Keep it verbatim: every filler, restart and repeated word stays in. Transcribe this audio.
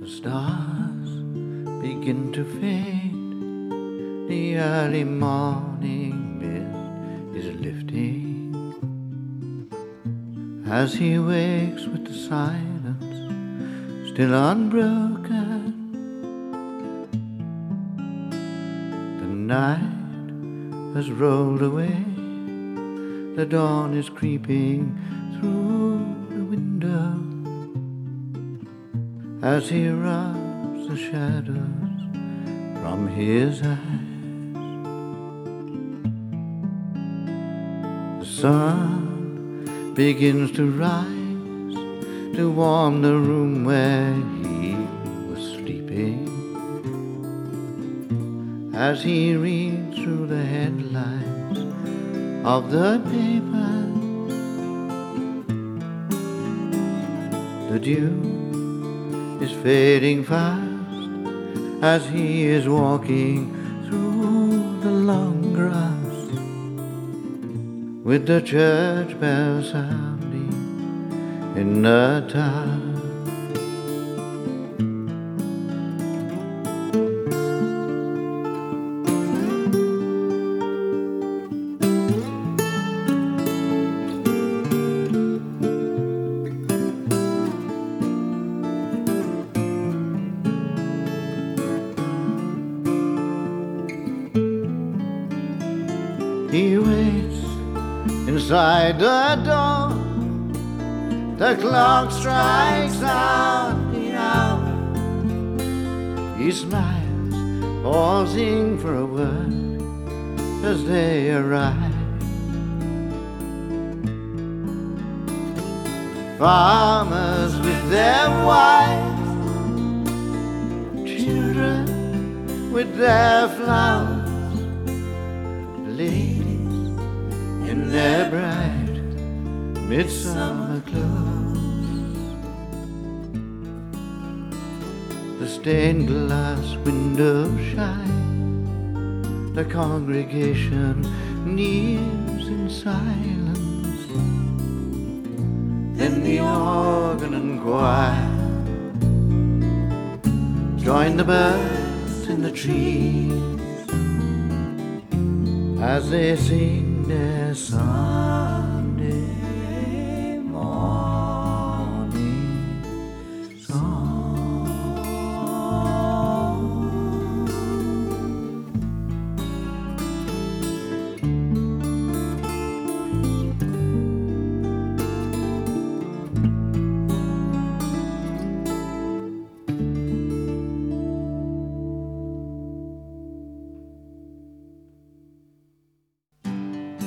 stars begin to fade. The early morning mist is lifting. As he wakes with the silence still unbroken, the night has rolled away. The dawn is creeping through the window as he rubs the shadows from his eyes. The sun begins to rise to warm the room where he was sleeping. As he reads through the headlines of the paper, the dew is fading fast as he is walking through the long grass, with the church bells sounding in the dark. He waits inside the door. The clock strikes out the hour. He smiles, pausing for a word as they arrive. Farmers with their wives, children with their flowers, ladies in their bright midsummer clothes. The stained glass windows shine. The congregation kneels in silence. Then the organ and choir join the birds in the trees as they sing their song.